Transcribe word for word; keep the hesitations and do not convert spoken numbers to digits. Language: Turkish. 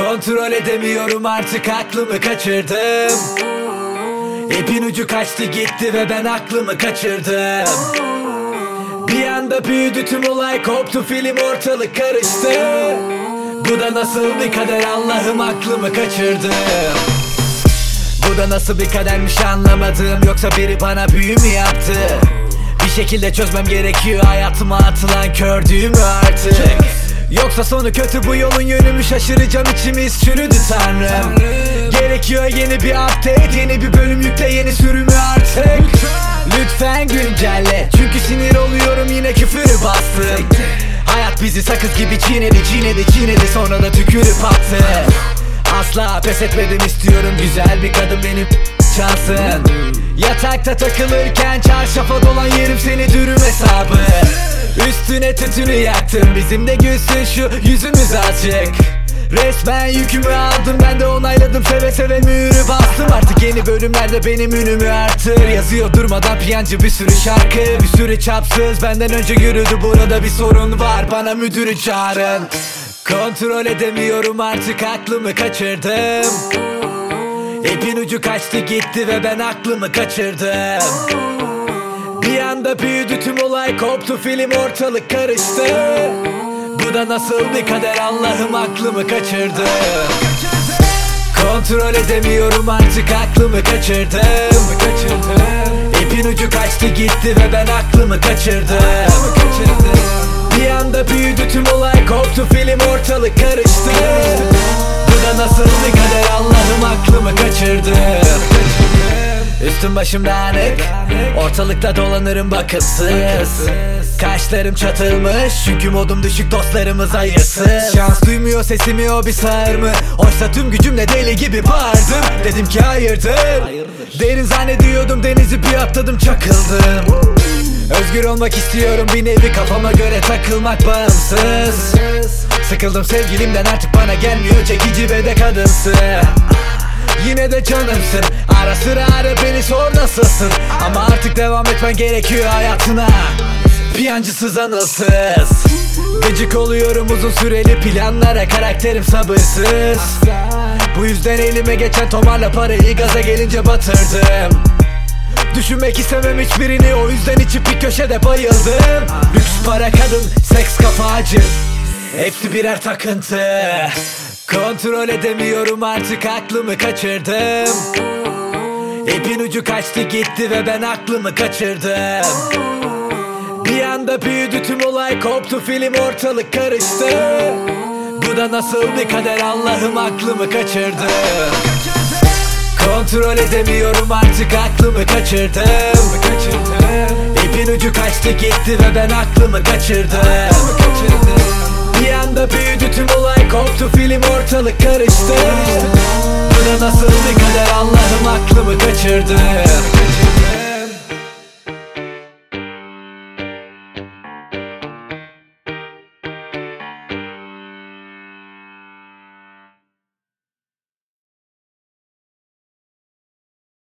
Kontrol edemiyorum artık, aklımı kaçırdım. İpin ucu kaçtı gitti ve ben aklımı kaçırdım. Bir anda büyüdü tüm olay, koptu film, ortalık karıştı. Bu da nasıl bir kader Allah'ım, aklımı kaçırdım. Bu da nasıl bir kadermiş anlamadım. Yoksa biri bana büyü mü yaptı? Bir şekilde çözmem gerekiyor hayatıma atılan kör düğümü artık. Yoksa sonu kötü bu yolun, yönümü şaşıracağım, içimiz çürüdü Tanrım. Gerekiyor yeni bir update, yeni bir bölüm yükle, yeni sürümü artık. Lütfen güncelle, çünkü sinir oluyorum, yine küfürü bastım. Hayat bizi sakız gibi çiğnedi, çiğnedi, çiğnedi, sonra da tükürüp attı. Asla pes etmedim, istiyorum güzel bir kadın benim şansın. Yatakta takılırken çarşafa dolan yerim seni, dürüm hesabı. Üstüne tütünü yaktım, bizim de gülsün şu yüzümüz azıcık. Resmen yükümü aldım, ben de onayladım, seve seve mühürü bastım. Artık yeni bölümlerde benim ünümü artır. Yazıyor durmadan piyancı bir sürü şarkı, bir sürü çapsız benden önce yürüdü. Burada bir sorun var, bana müdürü çağırın. Kontrol edemiyorum artık, aklımı kaçırdım. İpin ucu kaçtı gitti ve ben aklımı kaçırdım. Bir anda büyüdü tüm olay, koptu film, ortalık karıştı. Bu da nasıl bir kader Allah'ım, aklımı kaçırdım. Kontrol edemiyorum artık, aklımı kaçırdım. İpin ucu kaçtı gitti ve ben aklımı kaçırdım. Bir anda büyüdü tüm olay, koptu film, ortalık karıştı. Bu da nasıl bir kader Allah'ım, aklımı kaçırdım. Üstüm başım dağınık, ortalıkta dolanırım bakımsız. Kaşlarım çatılmış, çünkü modum düşük, dostlarımız hayırsız. Şans duymuyor sesimi, o bir sağır mı? Oysa tüm gücümle deli gibi bağırdım. Dedim ki hayırdır, derin zannediyordum, denizi bir atladım, çakıldım. Özgür olmak istiyorum, bir nevi kafama göre takılmak bağımsız. Sıkıldım sevgilimden, artık bana gelmiyor, çekici ve de kadınsı. Yine de canımsın, ara sıra ara beni, sor nasılsın. Ama artık devam etmen gerekiyor hayatına, piyancısız anılsız. Gıcık oluyorum uzun süreli planlara, karakterim sabırsız. Bu yüzden elime geçen tomarla parayı gaza gelince batırdım. Düşünmek istemem hiçbirini, o yüzden içip bir köşede bayıldım. Lüks, para, kadın, seks, kafa, acı, hepsi birer takıntı. Kontrol edemiyorum artık, aklımı kaçırdım. İpin ucu kaçtı gitti ve ben aklımı kaçırdım. Bir anda büyüdü tüm olay, koptu film, ortalık karıştı. Bu da nasıl bir kader Allah'ım, aklımı kaçırdım. Kontrol edemiyorum artık, aklımı kaçırdım. İpin ucu kaçtı gitti ve ben aklımı kaçırdım. Bir anda büyüdü tüm olay, koptu film, ortalık karıştı. Bu da nasıl bir kader Allah'ım, aklımı kaçırdım.